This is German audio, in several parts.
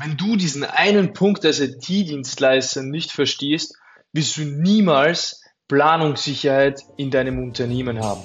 Wenn du diesen einen Punkt als IT-Dienstleister nicht verstehst, wirst du niemals Planungssicherheit in deinem Unternehmen haben.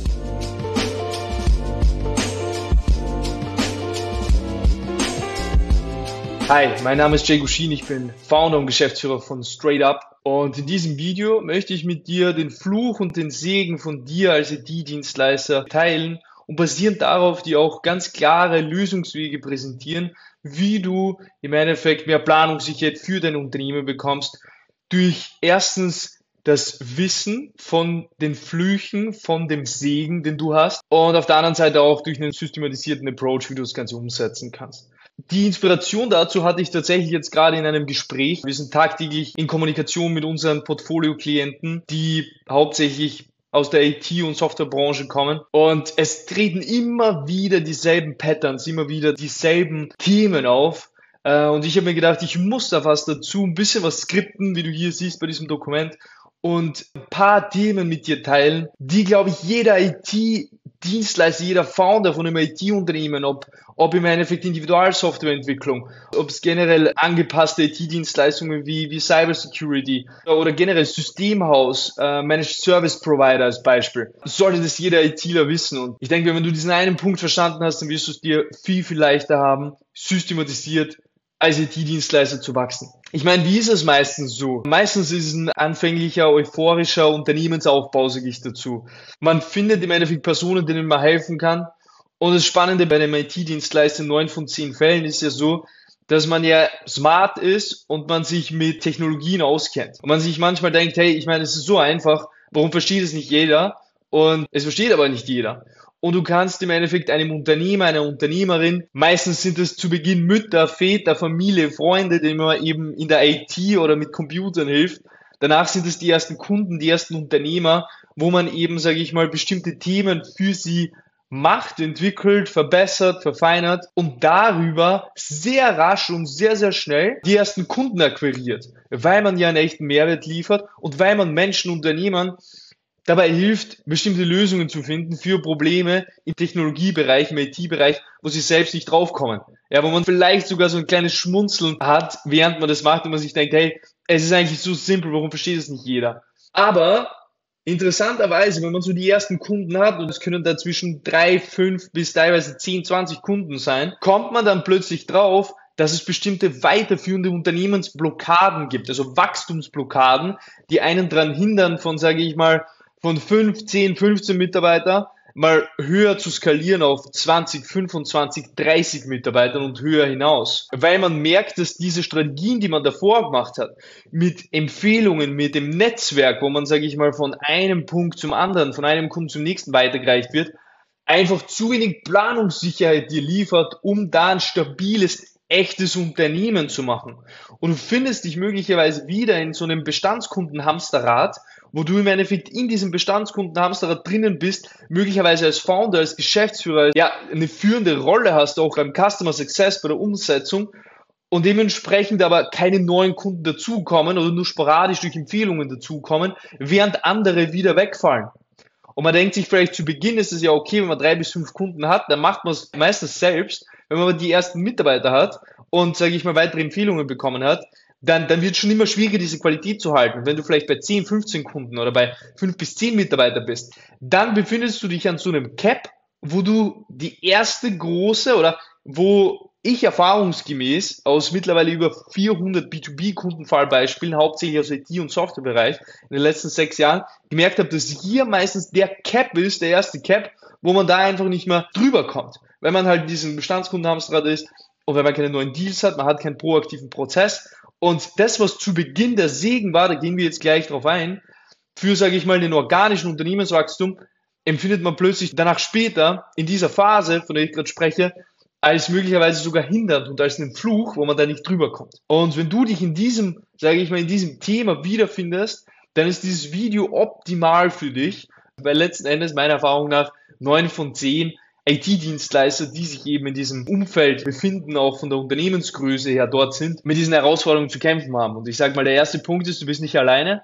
Hi, mein Name ist Jay Gushin, ich bin Founder und Geschäftsführer von StraightUp und in diesem Video möchte ich mit dir den Fluch und den Segen von dir als IT-Dienstleister teilen und basierend darauf dir auch ganz klare Lösungswege präsentieren, wie du im Endeffekt mehr Planungssicherheit für dein Unternehmen bekommst, durch erstens das Wissen von den Flüchen, von dem Segen, den du hast, und auf der anderen Seite auch durch einen systematisierten Approach, wie du das Ganze umsetzen kannst. Die Inspiration dazu hatte ich tatsächlich jetzt gerade in einem Gespräch. Wir sind tagtäglich in Kommunikation mit unseren Portfolio-Klienten, die hauptsächlich aus der IT- und Softwarebranche kommen. Und es treten immer wieder dieselben Patterns, immer wieder dieselben Themen auf. Und ich habe mir gedacht, ich muss da was dazu, ein bisschen was skripten, wie du hier siehst bei diesem Dokument, und ein paar Themen mit dir teilen, die, glaube ich, jeder IT-Dienstleister, jeder Founder von einem IT-Unternehmen, ob im Endeffekt Individualsoftwareentwicklung, ob es generell angepasste IT-Dienstleistungen wie Cybersecurity oder generell Systemhaus, Managed Service Provider als Beispiel, sollte das jeder ITler wissen. Und ich denke, wenn du diesen einen Punkt verstanden hast, dann wirst du es dir viel, viel leichter haben, systematisiert als IT-Dienstleister zu wachsen. Ich meine, wie ist es meistens so? Meistens ist es ein anfänglicher, euphorischer Unternehmensaufbau, sage ich dazu. Man findet im Endeffekt Personen, denen man helfen kann. Und das Spannende bei einem IT-Dienstleister in 9 von 10 Fällen ist ja so, dass man ja smart ist und man sich mit Technologien auskennt. Und man sich manchmal denkt, hey, ich meine, es ist so einfach, warum versteht es nicht jeder? Und es versteht aber nicht jeder. Und du kannst im Endeffekt einem Unternehmer, einer Unternehmerin, meistens sind es zu Beginn Mütter, Väter, Familie, Freunde, denen man eben in der IT oder mit Computern hilft. Danach sind es die ersten Kunden, die ersten Unternehmer, wo man eben, sage ich mal, bestimmte Themen für sie macht, entwickelt, verbessert, verfeinert und darüber sehr rasch und sehr, sehr schnell die ersten Kunden akquiriert, weil man ja einen echten Mehrwert liefert und weil man Menschen, Unternehmern dabei hilft, bestimmte Lösungen zu finden für Probleme im Technologiebereich, im IT-Bereich, wo sie selbst nicht draufkommen. Ja, wo man vielleicht sogar so ein kleines Schmunzeln hat, während man das macht und man sich denkt, hey, es ist eigentlich so simpel, warum versteht es nicht jeder? Aber interessanterweise, wenn man so die ersten Kunden hat, und es können da zwischen 3, 5 bis teilweise 10, 20 Kunden sein, kommt man dann plötzlich drauf, dass es bestimmte weiterführende Unternehmensblockaden gibt, also Wachstumsblockaden, die einen daran hindern, von, sage ich mal, von 5, 10, 15 Mitarbeiter mal höher zu skalieren auf 20, 25, 30 Mitarbeitern und höher hinaus. Weil man merkt, dass diese Strategien, die man davor gemacht hat, mit Empfehlungen, mit dem Netzwerk, wo man, sage ich mal, von einem Punkt zum anderen, von einem Kunden zum nächsten weitergereicht wird, einfach zu wenig Planungssicherheit dir liefert, um da ein stabiles, echtes Unternehmen zu machen. Und du findest dich möglicherweise wieder in so einem Bestandskunden-Hamsterrad, wo du im Endeffekt in diesem Bestandskunden-Hamsterrad drinnen bist, möglicherweise als Founder, als Geschäftsführer, ja, eine führende Rolle hast, auch beim Customer Success, bei der Umsetzung und dementsprechend aber keine neuen Kunden dazukommen oder nur sporadisch durch Empfehlungen dazukommen, während andere wieder wegfallen. Und man denkt sich vielleicht zu Beginn ist es ja okay, wenn man 3 bis 5 Kunden hat, dann macht man es meistens selbst. Wenn man aber die ersten Mitarbeiter hat und, sage ich mal, weitere Empfehlungen bekommen hat, dann wird es schon immer schwieriger, diese Qualität zu halten. Wenn du vielleicht bei 10, 15 Kunden oder bei 5 bis 10 Mitarbeiter bist, dann befindest du dich an so einem Cap, wo du die erste große oder wo ich erfahrungsgemäß aus mittlerweile über 400 B2B-Kundenfallbeispielen, hauptsächlich aus IT- und Softwarebereich, in den letzten 6 Jahren, gemerkt habe, dass hier meistens der Cap ist, der erste Cap, wo man da einfach nicht mehr drüber kommt. Weil man halt in diesem Bestandskundenhamsterrad ist und weil man keine neuen Deals hat, man hat keinen proaktiven Prozess. Und das, was zu Beginn der Segen war, da gehen wir jetzt gleich drauf ein, für, sage ich mal, den organischen Unternehmenswachstum, empfindet man plötzlich danach später, in dieser Phase, von der ich gerade spreche, als möglicherweise sogar hindernd und als einen Fluch, wo man da nicht drüber kommt. Und wenn du dich in diesem, sage ich mal, in diesem Thema wiederfindest, dann ist dieses Video optimal für dich, weil letzten Endes meiner Erfahrung nach 9 von 10 IT-Dienstleister, die sich eben in diesem Umfeld befinden, auch von der Unternehmensgröße her dort sind, mit diesen Herausforderungen zu kämpfen haben. Und ich sage mal, der erste Punkt ist, du bist nicht alleine.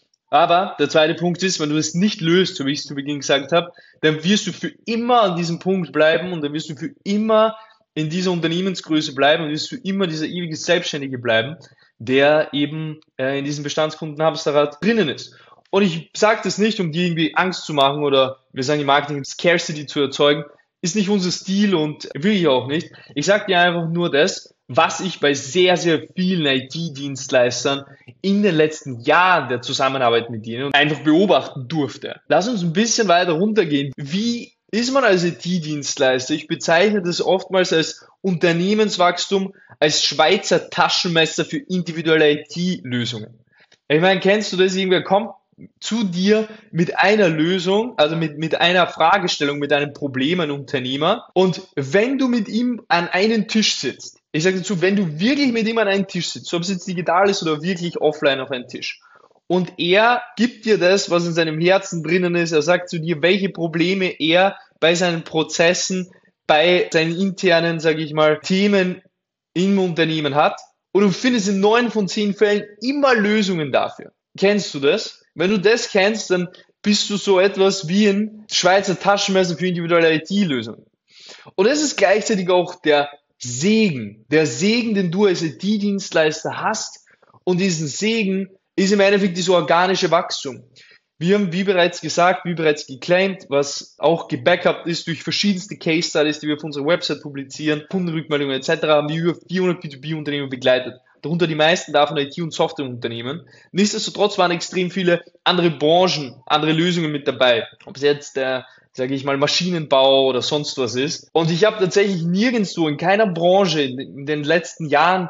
Aber der zweite Punkt ist, wenn du es nicht löst, so wie ich es zu Beginn gesagt habe, dann wirst du für immer an diesem Punkt bleiben und dann wirst du für immer in dieser Unternehmensgröße bleiben und wirst du immer dieser ewige Selbstständige bleiben, der eben in diesem Bestandskundenhamsterrad drinnen ist. Und ich sage das nicht, um dir irgendwie Angst zu machen oder wir sagen im Marketing Scarcity zu erzeugen, ist nicht unser Stil und will ich auch nicht. Ich sage dir einfach nur das, was ich bei sehr, sehr vielen IT-Dienstleistern in den letzten Jahren der Zusammenarbeit mit ihnen einfach beobachten durfte. Lass uns ein bisschen weiter runtergehen. Wie ist man als IT-Dienstleister? Ich bezeichne das oftmals als Unternehmenswachstum, als Schweizer Taschenmesser für individuelle IT-Lösungen. Ich meine, kennst du das? Irgendwer kommt zu dir mit einer Lösung, also mit einer Fragestellung, mit einem Problem, ein Unternehmer. Und wenn du mit ihm an einen Tisch sitzt, ich sage dazu, wenn du wirklich mit ihm an einen Tisch sitzt, ob es jetzt digital ist oder wirklich offline auf einen Tisch, und er gibt dir das, was in seinem Herzen drinnen ist, er sagt zu dir, welche Probleme er bei seinen Prozessen, bei seinen internen, sage ich mal, Themen im Unternehmen hat, und du findest in 9 von 10 Fällen immer Lösungen dafür. Kennst du das? Wenn du das kennst, dann bist du so etwas wie ein Schweizer Taschenmesser für individuelle IT-Lösungen. Und das ist gleichzeitig auch der Segen, den du als IT-Dienstleister hast. Und diesen Segen ist im Endeffekt dieses organische Wachstum. Wir haben, wie bereits gesagt, wie bereits geclaimed, was auch gebackupt ist durch verschiedenste Case Studies, die wir auf unserer Website publizieren, Kundenrückmeldungen etc., haben wir über 400 B2B-Unternehmen begleitet. Darunter die meisten davon IT- und Softwareunternehmen. Nichtsdestotrotz waren extrem viele andere Branchen, andere Lösungen mit dabei. Ob es jetzt der, sage ich mal, Maschinenbau oder sonst was ist. Und ich habe tatsächlich nirgendwo in keiner Branche in den letzten Jahren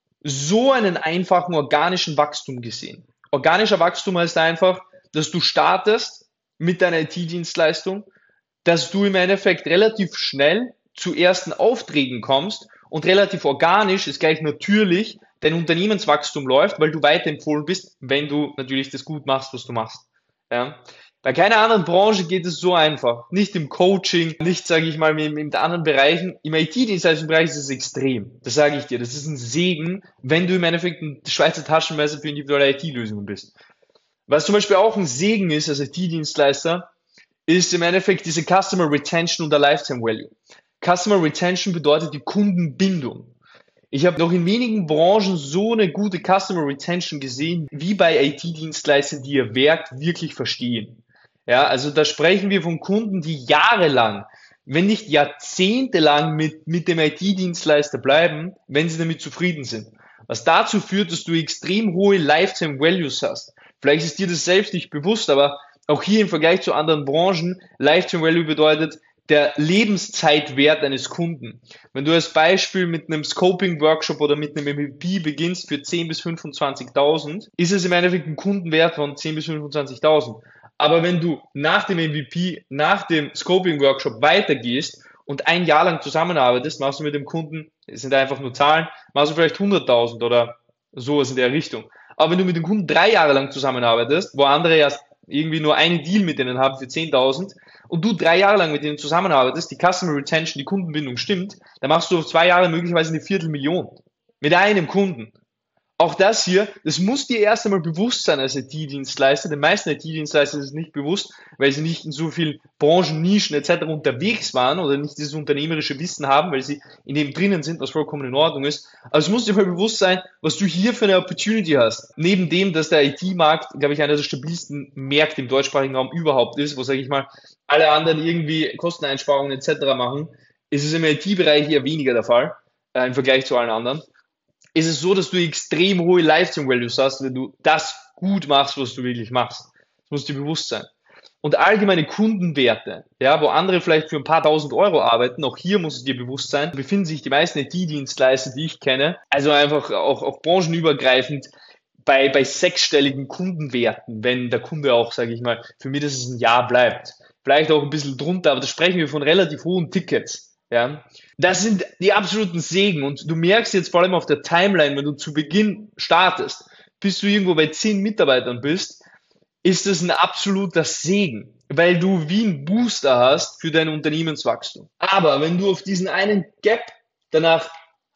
so einen einfachen organischen Wachstum gesehen. Organischer Wachstum heißt einfach, dass du startest mit deiner IT-Dienstleistung, dass du im Endeffekt relativ schnell zu ersten Aufträgen kommst und relativ organisch ist gleich natürlich dein Unternehmenswachstum läuft, weil du weiterempfohlen bist, wenn du natürlich das gut machst, was du machst. Ja. Bei keiner anderen Branche geht es so einfach. Nicht im Coaching, nicht, sage ich mal, in anderen Bereichen. Im IT-Dienstleistungsbereich ist es extrem. Das sage ich dir. Das ist ein Segen, wenn du im Endeffekt ein Schweizer Taschenmesser für individuelle IT-Lösungen bist. Was zum Beispiel auch ein Segen ist als IT-Dienstleister, ist im Endeffekt diese Customer Retention und der Lifetime Value. Customer Retention bedeutet die Kundenbindung. Ich habe noch in wenigen Branchen so eine gute Customer Retention gesehen, wie bei IT-Dienstleistern, die ihr Werk wirklich verstehen. Ja, also da sprechen wir von Kunden, die jahrelang, wenn nicht jahrzehntelang mit dem IT-Dienstleister bleiben, wenn sie damit zufrieden sind. Was dazu führt, dass du extrem hohe Lifetime Values hast. Vielleicht ist dir das selbst nicht bewusst, aber auch hier im Vergleich zu anderen Branchen, Lifetime Value bedeutet der Lebenszeitwert eines Kunden. Wenn du als Beispiel mit einem Scoping-Workshop oder mit einem MVP beginnst für 10.000 bis 25.000, ist es im Endeffekt ein Kundenwert von 10.000 bis 25.000. Aber wenn du nach dem MVP, nach dem Scoping-Workshop weitergehst und ein Jahr lang zusammenarbeitest, machst du mit dem Kunden, es sind einfach nur Zahlen, machst du vielleicht 100.000 oder sowas in der Richtung. Aber wenn du mit dem Kunden 3 Jahre lang zusammenarbeitest, wo andere ja irgendwie nur einen Deal mit denen haben für 10.000 und du 3 Jahre lang mit denen zusammenarbeitest, die Customer Retention, die Kundenbindung stimmt, dann machst du auf 2 Jahre möglicherweise eine Viertelmillion mit einem Kunden. Auch das hier, das muss dir erst einmal bewusst sein als IT-Dienstleister. Den meisten IT-Dienstleister ist es nicht bewusst, weil sie nicht in so vielen Branchen, Nischen etc. unterwegs waren oder nicht dieses unternehmerische Wissen haben, weil sie in dem drinnen sind, was vollkommen in Ordnung ist. Aber es muss dir mal bewusst sein, was du hier für eine Opportunity hast. Neben dem, dass der IT-Markt, glaube ich, einer der stabilsten Märkte im deutschsprachigen Raum überhaupt ist, wo, sage ich mal, alle anderen irgendwie Kosteneinsparungen etc. machen, ist es im IT-Bereich eher weniger der Fall im Vergleich zu allen anderen. Ist es so, dass du extrem hohe Lifetime Values hast, wenn du das gut machst, was du wirklich machst. Das muss dir bewusst sein. Und allgemeine Kundenwerte, ja, wo andere vielleicht für ein paar tausend Euro arbeiten, auch hier muss es dir bewusst sein, befinden sich die meisten IT-Dienstleister, die ich kenne, also einfach auch branchenübergreifend bei sechsstelligen Kundenwerten, wenn der Kunde auch, sage ich mal, für mindestens ein Jahr bleibt. Vielleicht auch ein bisschen drunter, aber da sprechen wir von relativ hohen Tickets. Ja, das sind die absoluten Segen und du merkst jetzt vor allem auf der Timeline, wenn du zu Beginn startest, bis du irgendwo bei 10 Mitarbeitern bist, ist es ein absoluter Segen, weil du wie einen Booster hast für dein Unternehmenswachstum. Aber wenn du auf diesen einen Gap danach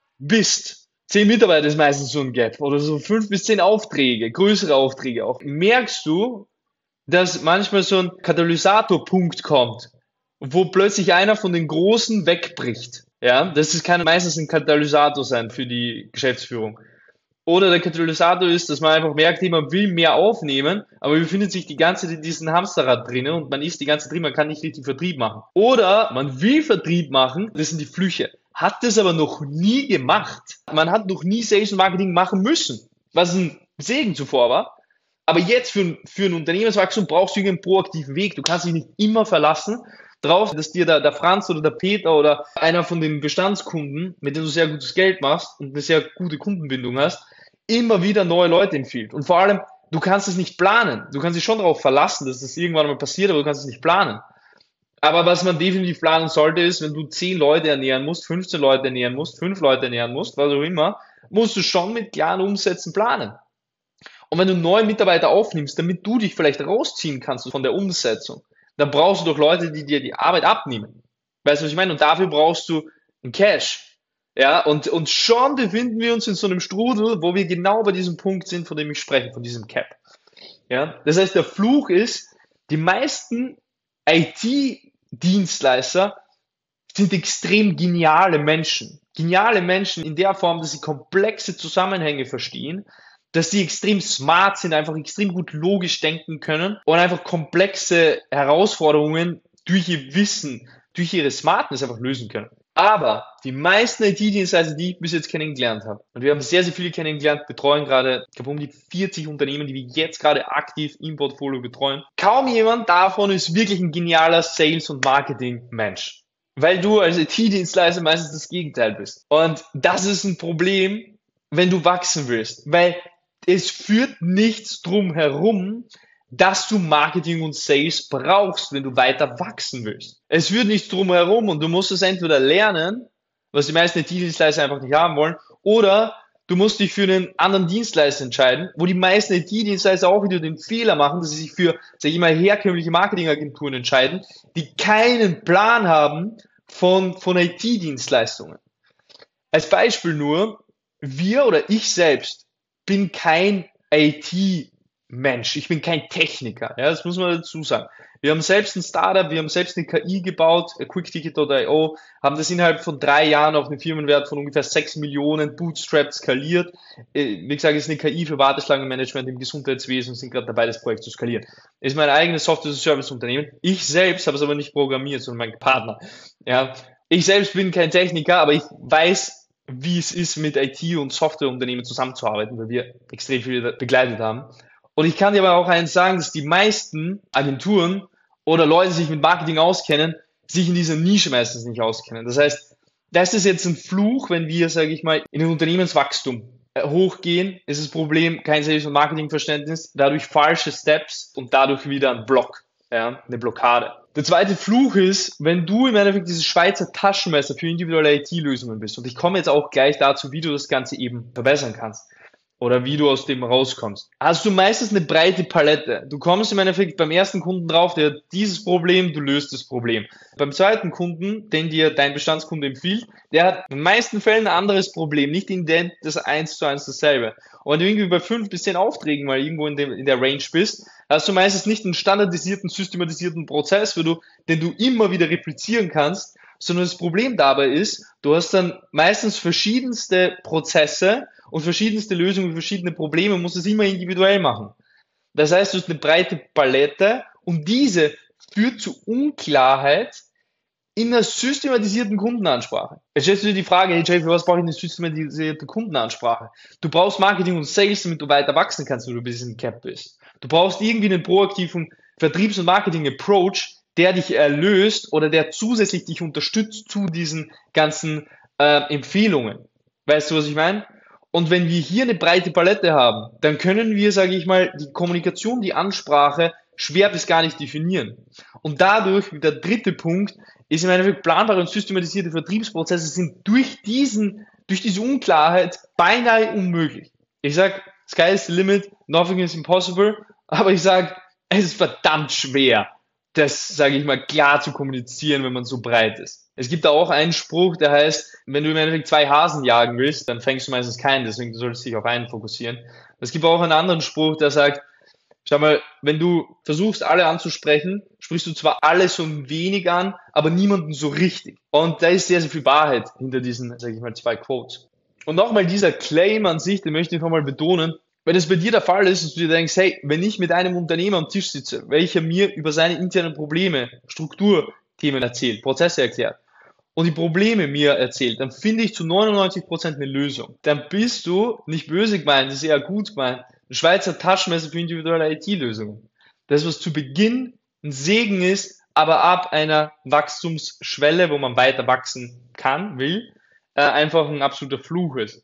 bist, 10 Mitarbeiter ist meistens so ein Gap oder so 5 bis 10 Aufträge, größere Aufträge auch, merkst du, dass manchmal so ein Katalysatorpunkt kommt, wo plötzlich einer von den Großen wegbricht. Ja, kann meistens ein Katalysator sein für die Geschäftsführung. Oder der Katalysator ist, dass man einfach merkt, hey, man will mehr aufnehmen, aber befindet sich die ganze Zeit in diesem Hamsterrad drinnen und man ist die ganze Zeit drin, man kann nicht richtig Vertrieb machen. Oder man will Vertrieb machen, das sind die Flüche. Hat das aber noch nie gemacht. Man hat noch nie Sales und Marketing machen müssen, was ein Segen zuvor war. Aber jetzt für ein Unternehmenswachstum brauchst du einen proaktiven Weg. Du kannst dich nicht immer verlassen drauf, dass dir der Franz oder der Peter oder einer von den Bestandskunden, mit denen du sehr gutes Geld machst und eine sehr gute Kundenbindung hast, immer wieder neue Leute empfiehlt. Und vor allem, du kannst es nicht planen. Du kannst dich schon darauf verlassen, dass das irgendwann mal passiert, aber du kannst es nicht planen. Aber was man definitiv planen sollte, ist, wenn du 10 Leute ernähren musst, 15 Leute ernähren musst, 5 Leute ernähren musst, was auch immer, musst du schon mit klaren Umsätzen planen. Und wenn du neue Mitarbeiter aufnimmst, damit du dich vielleicht rausziehen kannst von der Umsetzung, dann brauchst du doch Leute, die dir die Arbeit abnehmen. Weißt du, was ich meine? Und dafür brauchst du einen Cash. Ja, und schon befinden wir uns in so einem Strudel, wo wir genau bei diesem Punkt sind, von dem ich spreche, von diesem Cap. Ja, das heißt, der Fluch ist, die meisten IT-Dienstleister sind extrem geniale Menschen. Geniale Menschen in der Form, dass sie komplexe Zusammenhänge verstehen, dass sie extrem smart sind, einfach extrem gut logisch denken können und einfach komplexe Herausforderungen durch ihr Wissen, durch ihre Smartness einfach lösen können. Aber die meisten IT-Dienstleister, die ich bis jetzt kennengelernt habe, und wir haben sehr, sehr viele kennengelernt, betreuen gerade, ich glaube, um die 40 Unternehmen, die wir jetzt gerade aktiv im Portfolio betreuen. Kaum jemand davon ist wirklich ein genialer Sales- und Marketing-Mensch. Weil du als IT-Dienstleister meistens das Gegenteil bist. Und das ist ein Problem, wenn du wachsen willst. Weil es führt nichts drum herum, dass du Marketing und Sales brauchst, wenn du weiter wachsen willst. Es führt nichts drum herum und du musst es entweder lernen, was die meisten IT-Dienstleister einfach nicht haben wollen, oder du musst dich für einen anderen Dienstleister entscheiden, wo die meisten IT-Dienstleister auch wieder den Fehler machen, dass sie sich für, sag ich mal, herkömmliche Marketingagenturen entscheiden, die keinen Plan haben von IT-Dienstleistungen. Als Beispiel nur, wir oder ich selbst bin kein IT-Mensch, ich bin kein Techniker, ja, das muss man dazu sagen. Wir haben selbst ein Startup, wir haben selbst eine KI gebaut, QuickTicket.io, haben das innerhalb von 3 Jahren auf einen Firmenwert von ungefähr 6 Millionen Bootstrapped skaliert. Wie gesagt, es ist eine KI für Warteschlangenmanagement im Gesundheitswesen und sind gerade dabei, das Projekt zu skalieren. Ist mein eigenes Software-Service-Unternehmen. Ich selbst habe es aber nicht programmiert, sondern mein Partner. Ja, ich selbst bin kein Techniker, aber ich weiß, wie es ist, mit IT- und Softwareunternehmen zusammenzuarbeiten, weil wir extrem viel begleitet haben. Und ich kann dir aber auch eins sagen, dass die meisten Agenturen oder Leute, die sich mit Marketing auskennen, sich in dieser Nische meistens nicht auskennen. Das heißt, das ist jetzt ein Fluch, wenn wir, sage ich mal, in den Unternehmenswachstum hochgehen, ist das Problem kein Sales- und Marketingverständnis, dadurch falsche Steps und dadurch wieder ein Block, ja, eine Blockade. Der zweite Fluch ist, wenn du im Endeffekt dieses Schweizer Taschenmesser für individuelle IT-Lösungen bist. Und ich komme jetzt auch gleich dazu, wie du das Ganze eben verbessern kannst oder wie du aus dem rauskommst. Hast du meistens eine breite Palette. Du kommst im Endeffekt beim ersten Kunden drauf, der hat dieses Problem, du löst das Problem. Beim zweiten Kunden, den dir dein Bestandskunde empfiehlt, der hat in den meisten Fällen ein anderes Problem, nicht ident das 1:1 dasselbe. Und wenn du irgendwie bei 5 bis 10 Aufträgen mal irgendwo in der Range bist, hast du meistens nicht einen standardisierten, systematisierten Prozess, den du immer wieder replizieren kannst, sondern das Problem dabei ist, du hast dann meistens verschiedenste Prozesse und verschiedenste Lösungen für verschiedene Probleme und musst es immer individuell machen. Das heißt, du hast eine breite Palette und diese führt zu Unklarheit in einer systematisierten Kundenansprache. Jetzt stellst du dir die Frage, hey Jay, für was brauche ich eine systematisierte Kundenansprache? Du brauchst Marketing und Sales, damit du weiter wachsen kannst, wenn du ein bisschen im Cap bist. Du brauchst irgendwie einen proaktiven Vertriebs- und Marketing-Approach, der dich erlöst oder der zusätzlich dich unterstützt zu diesen ganzen Empfehlungen. Weißt du, was ich meine? Und wenn wir hier eine breite Palette haben, dann können wir, sage ich mal, die Kommunikation, die Ansprache schwer bis gar nicht definieren. Und dadurch, der dritte Punkt, ist im Endeffekt planbare und systematisierte Vertriebsprozesse sind durch diese Unklarheit beinahe unmöglich. Ich sag, sky is the limit, nothing is impossible, aber ich sag, es ist verdammt schwer, das, sage ich mal, klar zu kommunizieren, wenn man so breit ist. Es gibt da auch einen Spruch, der heißt, wenn du im Endeffekt 2 Hasen jagen willst, dann fängst du meistens keinen, deswegen solltest du dich auf einen fokussieren. Es gibt auch einen anderen Spruch, der sagt, Schau mal, wenn du versuchst, alle anzusprechen, sprichst du zwar alle so ein wenig an, aber niemanden so richtig. Und da ist sehr, sehr viel Wahrheit hinter diesen, sage ich mal, zwei Quotes. Und nochmal dieser Claim an sich, den möchte ich nochmal betonen. Wenn es bei dir der Fall ist, dass du dir denkst, hey, wenn ich mit einem Unternehmer am Tisch sitze, welcher mir über seine internen Probleme, Strukturthemen erzählt, Prozesse erklärt und die Probleme mir erzählt, dann finde ich zu 99% eine Lösung. Dann bist du, nicht böse gemeint, das ist eher gut gemeint, ein Schweizer Taschenmesser für individuelle IT-Lösungen. Das, was zu Beginn ein Segen ist, aber ab einer Wachstumsschwelle, wo man weiter wachsen kann, will, einfach ein absoluter Fluch ist.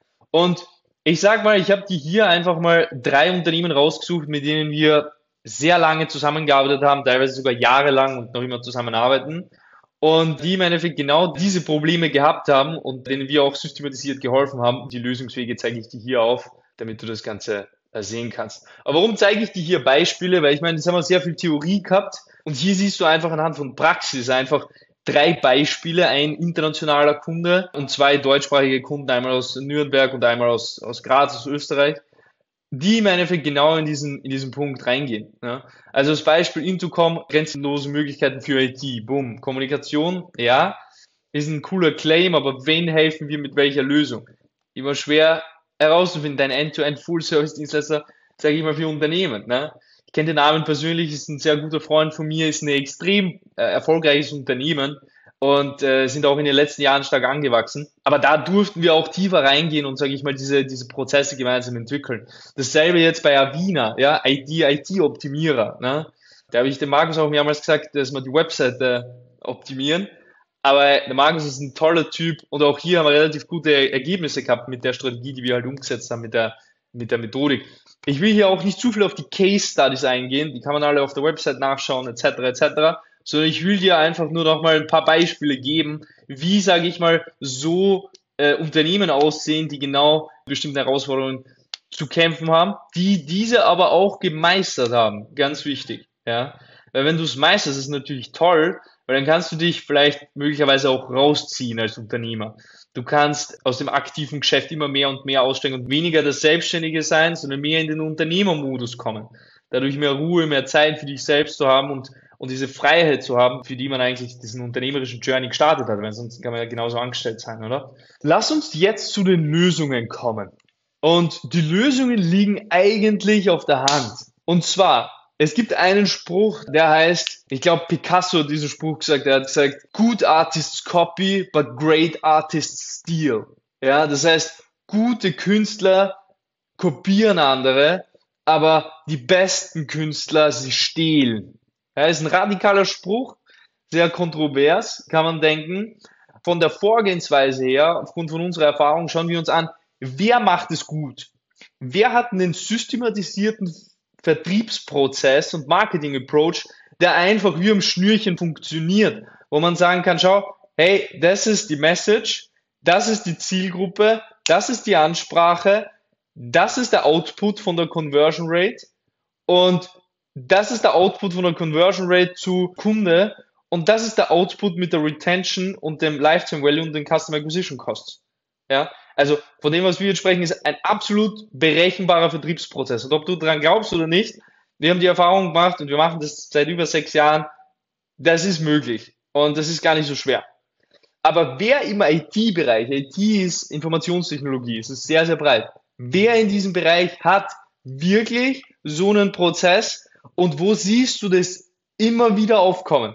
Und ich sag mal, ich habe dir hier einfach mal 3 Unternehmen rausgesucht, mit denen wir sehr lange zusammengearbeitet haben, teilweise sogar jahrelang und noch immer zusammenarbeiten. Und die im Endeffekt genau diese Probleme gehabt haben und denen wir auch systematisiert geholfen haben. Die Lösungswege zeige ich dir hier auf, damit du das Ganze sehen kannst. Aber warum zeige ich dir hier Beispiele? Weil ich meine, jetzt haben wir sehr viel Theorie gehabt und hier siehst du einfach anhand von Praxis einfach 3 Beispiele, ein internationaler Kunde und 2 deutschsprachige Kunden, einmal aus Nürnberg und einmal aus Graz, aus Österreich, die im Endeffekt genau in diesen Punkt reingehen. Ja. Also das Beispiel Intercom, grenzenlose Möglichkeiten für IT, boom. Kommunikation, ja, ist ein cooler Claim, aber wen helfen wir mit welcher Lösung? Immer schwer herauszufinden, dein End-to-End Full-Service-Dienstleister, sage ich mal, für Unternehmen. Ne? Ich kenne den Namen persönlich, ist ein sehr guter Freund von mir, ist ein extrem erfolgreiches Unternehmen und sind auch in den letzten Jahren stark angewachsen. Aber da durften wir auch tiefer reingehen und, sage ich mal, diese Prozesse gemeinsam entwickeln. Dasselbe jetzt bei Avina, ja, IT-Optimierer. Ne? Da habe ich dem Markus auch mehrmals gesagt, dass wir die Webseite optimieren. Aber der Markus ist ein toller Typ und auch hier haben wir relativ gute Ergebnisse gehabt mit der Strategie, die wir halt umgesetzt haben, mit der Methodik. Ich will hier auch nicht zu viel auf die Case Studies eingehen, die kann man alle auf der Website nachschauen, etc., sondern ich will dir einfach nur noch mal ein paar Beispiele geben, wie, sage ich mal, so Unternehmen aussehen, die genau bestimmte Herausforderungen zu kämpfen haben, die diese aber auch gemeistert haben. Ganz wichtig, ja. Weil wenn du es meisterst, ist es natürlich toll, weil dann kannst du dich vielleicht möglicherweise auch rausziehen als Unternehmer. Du kannst aus dem aktiven Geschäft immer mehr und mehr aussteigen und weniger das Selbstständige sein, sondern mehr in den Unternehmermodus kommen. Dadurch mehr Ruhe, mehr Zeit für dich selbst zu haben und diese Freiheit zu haben, für die man eigentlich diesen unternehmerischen Journey gestartet hat, weil sonst kann man ja genauso angestellt sein, oder? Lass uns jetzt zu den Lösungen kommen. Und die Lösungen liegen eigentlich auf der Hand. Und zwar, es gibt einen Spruch, der heißt, ich glaube Picasso hat diesen Spruch gesagt, er hat gesagt, good artists copy, but great artists steal. Ja, das heißt, gute Künstler kopieren andere, aber die besten Künstler, sie stehlen. Ja, ist ein radikaler Spruch, sehr kontrovers, kann man denken. Von der Vorgehensweise her, aufgrund von unserer Erfahrung, schauen wir uns an, wer macht es gut? Wer hat einen systematisierten Vertriebsprozess und Marketing-Approach, der einfach wie am Schnürchen funktioniert, wo man sagen kann, schau, hey, das ist die Message, das ist die Zielgruppe, das ist die Ansprache, das ist der Output von der Conversion Rate und das ist der Output von der Conversion Rate zu Kunde und das ist der Output mit der Retention und dem Lifetime Value und den Customer Acquisition Costs. Ja, also von dem, was wir jetzt sprechen, ist ein absolut berechenbarer Vertriebsprozess. Und ob du daran glaubst oder nicht, wir haben die Erfahrung gemacht und wir machen das seit über 6 Jahren, das ist möglich und das ist gar nicht so schwer. Aber wer im IT-Bereich, IT ist Informationstechnologie, es ist sehr, sehr breit, wer in diesem Bereich hat wirklich so einen Prozess und wo siehst du das immer wieder aufkommen?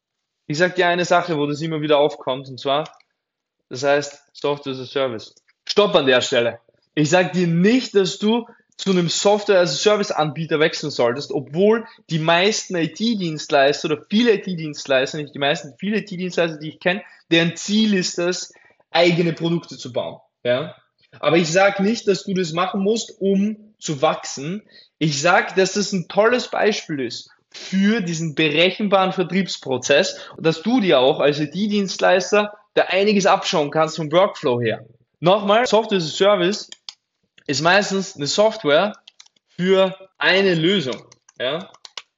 Ich sage dir eine Sache, wo das immer wieder aufkommt, und zwar, das heißt Software as a Service. Stopp an der Stelle. Ich sage dir nicht, dass du zu einem Software as a Service Anbieter wechseln solltest, obwohl die meisten IT-Dienstleister oder viele IT-Dienstleister, nicht die meisten, viele IT-Dienstleister, die ich kenne, deren Ziel ist es, eigene Produkte zu bauen. Ja? Aber ich sage nicht, dass du das machen musst, um zu wachsen. Ich sage, dass das ein tolles Beispiel ist für diesen berechenbaren Vertriebsprozess und dass du dir auch als IT-Dienstleister da einiges abschauen kannst vom Workflow her. Nochmal, Software as a Service ist meistens eine Software für eine Lösung. Ja?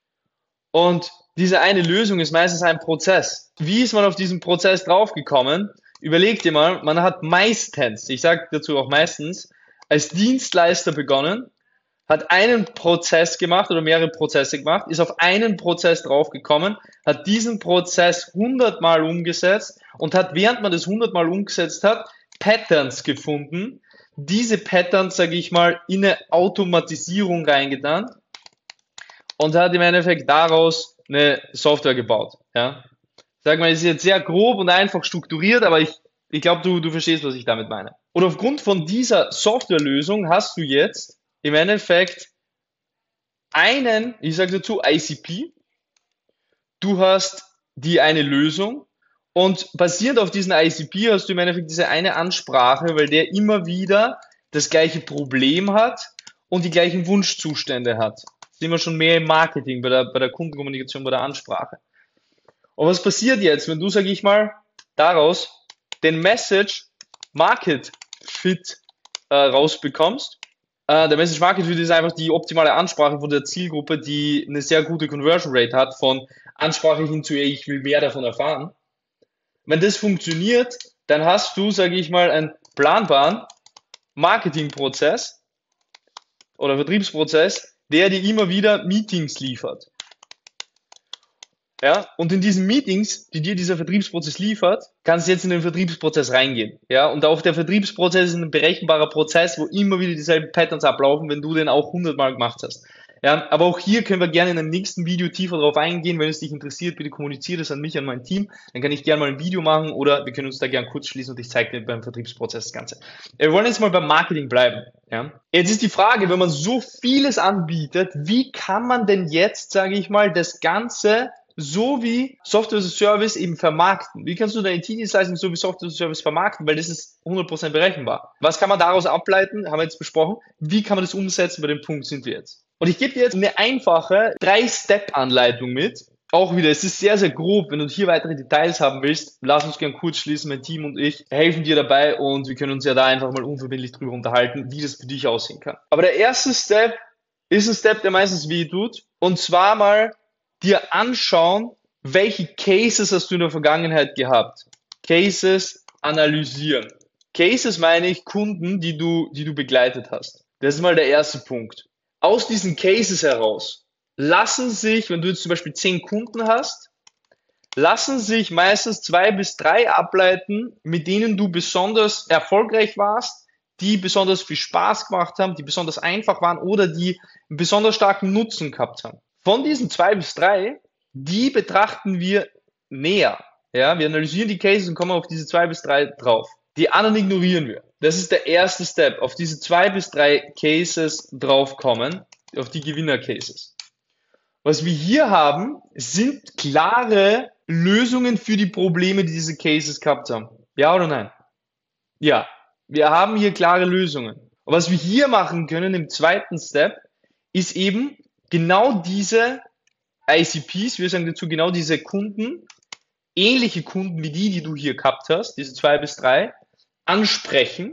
Und diese eine Lösung ist meistens ein Prozess. Wie ist man auf diesen Prozess draufgekommen? Überleg dir mal, man hat meistens, ich sage dazu auch meistens, als Dienstleister begonnen, hat einen Prozess gemacht oder mehrere Prozesse gemacht, ist auf einen Prozess draufgekommen, hat diesen Prozess 100 Mal umgesetzt und hat, während man das 100 Mal umgesetzt hat, Patterns gefunden. Diese Patterns, sage ich mal, in eine Automatisierung reingetan und hat im Endeffekt daraus eine Software gebaut. Ja? Sag mal, es ist jetzt sehr grob und einfach strukturiert, aber ich glaube, du verstehst, was ich damit meine. Und aufgrund von dieser Softwarelösung hast du jetzt im Endeffekt einen, ich sage dazu ICP, du hast die eine Lösung und basierend auf diesen ICP hast du im Endeffekt diese eine Ansprache, weil der immer wieder das gleiche Problem hat und die gleichen Wunschzustände hat. Das sind wir schon mehr im Marketing, bei der Kundenkommunikation, bei der Ansprache. Und was passiert jetzt, wenn du, sage ich mal, daraus den Message Market Fit rausbekommst? Der Message Market Fit ist einfach die optimale Ansprache von der Zielgruppe, die eine sehr gute Conversion Rate hat, von Ansprache hin zu, ey, ich will mehr davon erfahren. Wenn das funktioniert, dann hast du, sage ich mal, einen planbaren Marketingprozess oder Vertriebsprozess, der dir immer wieder Meetings liefert. Ja, und in diesen Meetings, die dir dieser Vertriebsprozess liefert, kannst du jetzt in den Vertriebsprozess reingehen. Ja, und auch der Vertriebsprozess ist ein berechenbarer Prozess, wo immer wieder dieselben Patterns ablaufen, wenn du den auch 100 Mal gemacht hast. Ja, aber auch hier können wir gerne in einem nächsten Video tiefer drauf eingehen. Wenn es dich interessiert, bitte kommuniziere das an mich, an mein Team. Dann kann ich gerne mal ein Video machen oder wir können uns da gerne kurz schließen und ich zeige dir beim Vertriebsprozess das Ganze. Wir wollen jetzt mal beim Marketing bleiben. Ja. Jetzt ist die Frage, wenn man so vieles anbietet, wie kann man denn jetzt, sage ich mal, das Ganze so wie Software as a Service eben vermarkten? Wie kannst du deine IT-Dienstleistung so wie Software as a Service vermarkten? Weil das ist 100% berechenbar. Was kann man daraus ableiten? Haben wir jetzt besprochen. Wie kann man das umsetzen? Bei dem Punkt sind wir jetzt. Und ich gebe dir jetzt eine einfache 3-Step-Anleitung mit. Auch wieder, es ist sehr, sehr grob. Wenn du hier weitere Details haben willst, lass uns gern kurz schließen. Mein Team und ich helfen dir dabei und wir können uns ja da einfach mal unverbindlich drüber unterhalten, wie das für dich aussehen kann. Aber der erste Step ist ein Step, der meistens weh tut. Und zwar mal dir anschauen, welche Cases hast du in der Vergangenheit gehabt. Cases analysieren. Cases meine ich Kunden, die du begleitet hast. Das ist mal der erste Punkt. Aus diesen Cases heraus lassen sich, wenn du jetzt zum Beispiel 10 Kunden hast, lassen sich meistens 2 bis 3 ableiten, mit denen du besonders erfolgreich warst, die besonders viel Spaß gemacht haben, die besonders einfach waren oder die einen besonders starken Nutzen gehabt haben. Von diesen 2 bis 3, die betrachten wir näher. Ja, wir analysieren die Cases und kommen auf diese 2 bis 3 drauf. Die anderen ignorieren wir. Das ist der erste Step. Auf diese 2 bis 3 Cases draufkommen, auf die Gewinner-Cases. Was wir hier haben, sind klare Lösungen für die Probleme, die diese Cases gehabt haben. Ja oder nein? Ja, wir haben hier klare Lösungen. Und was wir hier machen können im zweiten Step, ist eben genau diese ICPs, wir sagen dazu genau diese Kunden, ähnliche Kunden wie die du hier gehabt hast, diese 2 bis 3, ansprechen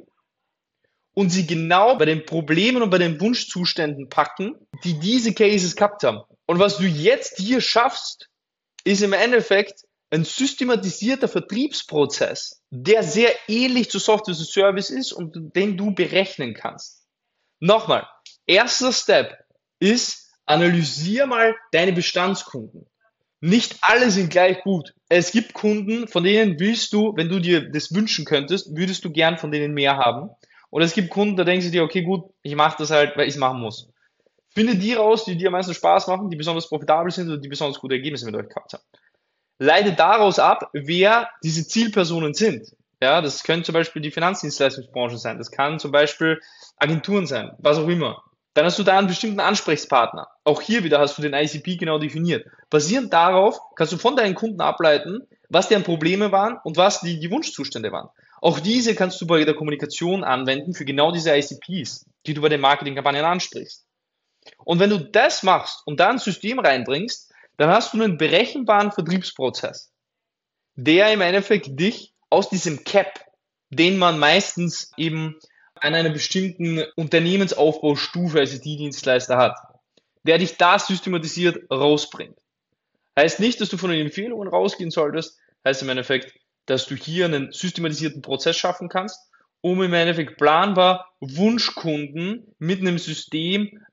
und sie genau bei den Problemen und bei den Wunschzuständen packen, die diese Cases gehabt haben. Und was du jetzt hier schaffst, ist im Endeffekt ein systematisierter Vertriebsprozess, der sehr ähnlich zu Software as a Service ist und den du berechnen kannst. Nochmal, erster Step ist, analysier mal deine Bestandskunden. Nicht alle sind gleich gut. Es gibt Kunden, von denen willst du, wenn du dir das wünschen könntest, würdest du gern von denen mehr haben. Und es gibt Kunden, da denkst du dir, okay, gut, ich mache das halt, weil ich es machen muss. Finde die raus, die dir am meisten Spaß machen, die besonders profitabel sind oder die besonders gute Ergebnisse mit euch gehabt haben. Leite daraus ab, wer diese Zielpersonen sind. Ja, das können zum Beispiel die Finanzdienstleistungsbranche sein, das kann zum Beispiel Agenturen sein, was auch immer. Dann hast du da einen bestimmten Ansprechpartner. Auch hier wieder hast du den ICP genau definiert. Basierend darauf kannst du von deinen Kunden ableiten, was deren Probleme waren und was die Wunschzustände waren. Auch diese kannst du bei der Kommunikation anwenden für genau diese ICPs, die du bei den Marketingkampagnen ansprichst. Und wenn du das machst und da ein System reinbringst, dann hast du einen berechenbaren Vertriebsprozess, der im Endeffekt dich aus diesem Cap, den man meistens eben an einer bestimmten Unternehmensaufbaustufe als IT-Dienstleister hat, der dich da systematisiert rausbringt. Heißt nicht, dass du von den Empfehlungen rausgehen solltest, heißt im Endeffekt, dass du hier einen systematisierten Prozess schaffen kannst, um im Endeffekt planbar Wunschkunden mit einem System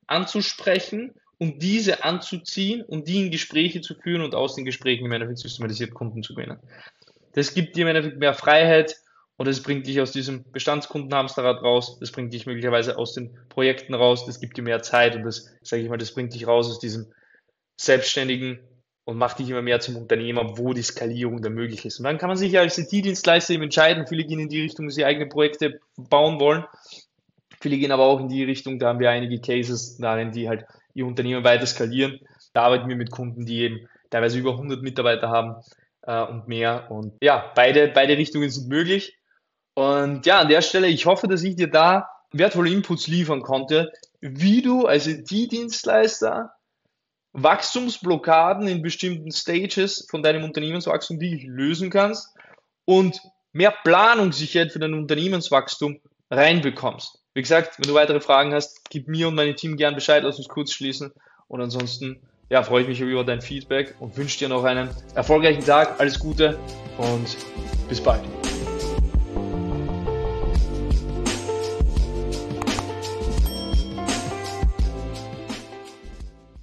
anzusprechen und diese anzuziehen und die in Gespräche zu führen und aus den Gesprächen im Endeffekt systematisiert Kunden zu gewinnen. Das gibt dir im Endeffekt mehr Freiheit und das bringt dich aus diesem Bestandskundenhamsterrad raus, das bringt dich möglicherweise aus den Projekten raus, das gibt dir mehr Zeit und das, sage ich mal, das bringt dich raus aus diesem Selbstständigen und macht dich immer mehr zum Unternehmer, wo die Skalierung dann möglich ist. Und dann kann man sich als IT-Dienstleister eben entscheiden. Viele gehen in die Richtung, dass sie eigene Projekte bauen wollen. Viele gehen aber auch in die Richtung, da haben wir einige Cases darin, die halt ihr Unternehmen weiter skalieren. Da arbeiten wir mit Kunden, die eben teilweise über 100 Mitarbeiter haben und mehr. Und ja, beide Richtungen sind möglich. Und ja, an der Stelle, ich hoffe, dass ich dir da wertvolle Inputs liefern konnte, wie du als IT-Dienstleister Wachstumsblockaden in bestimmten Stages von deinem Unternehmenswachstum wirklich lösen kannst und mehr Planungssicherheit für dein Unternehmenswachstum reinbekommst. Wie gesagt, wenn du weitere Fragen hast, gib mir und meinem Team gern Bescheid, lass uns kurz schließen. Und ansonsten, ja, freue ich mich über dein Feedback und wünsche dir noch einen erfolgreichen Tag. Alles Gute und bis bald.